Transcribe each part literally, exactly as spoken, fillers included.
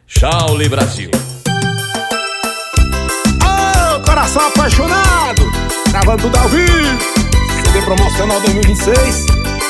Shaoli Brasil. Oh, coração apaixonado, gravando tudo ao vivo, C D promocional dois mil e vinte e seis.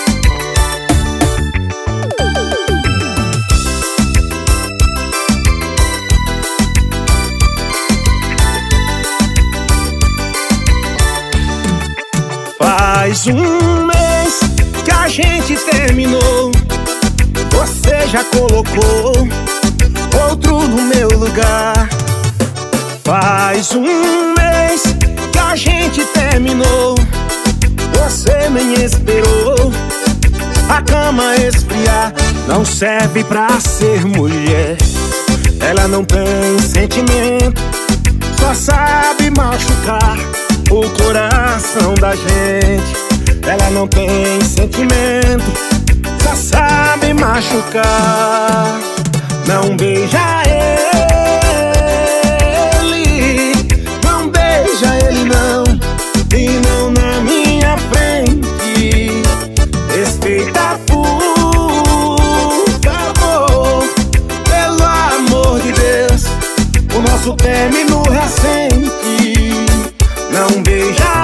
Faz um mês que a gente terminou, você já colocou outro no meu lugar. Faz um mês que a gente terminou, você nem esperou a cama esfriar. Não serve pra ser mulher, ela não tem sentimento, só sabe machucar o coração da gente. Ela não tem sentimento, só sabe machucar. Não beija ele, não beija ele não, e não na minha frente. Respeita, por favor, pelo amor de Deus, o nosso término recente. Não beija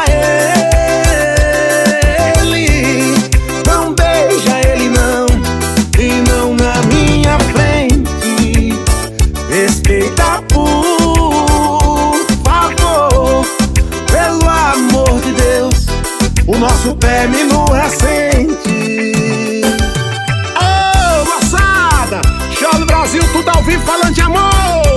ele, não beija ele não, e não na minha frente. Respeita, por favor, pelo amor de Deus, o nosso término recente. Ô, moçada, Shaoli Brasil, tudo ao vivo falando de amor.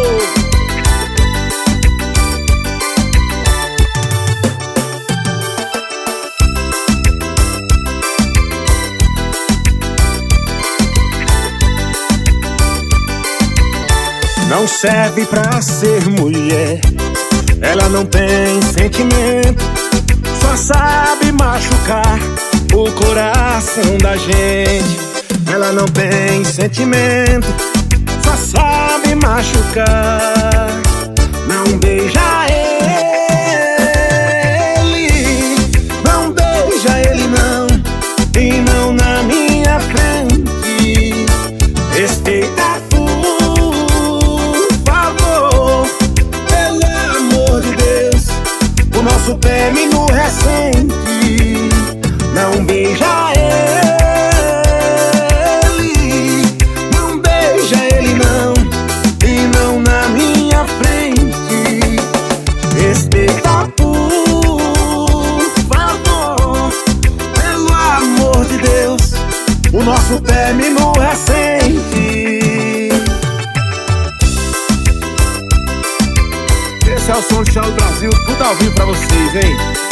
Não serve pra ser mulher, ela não tem sentimento, só sabe machucar o coração da gente. Ela não tem sentimento, só sabe machucar. Não beija ele, não beija ele não, e não na minha frente. Respeita, nosso término recente. Não beija ele, não beija ele não, e não na minha frente. Respeita, por favor, pelo amor de Deus, o nosso término recente. Esse é o som de Shaoli Brasil, tudo ao vivo pra vocês, hein?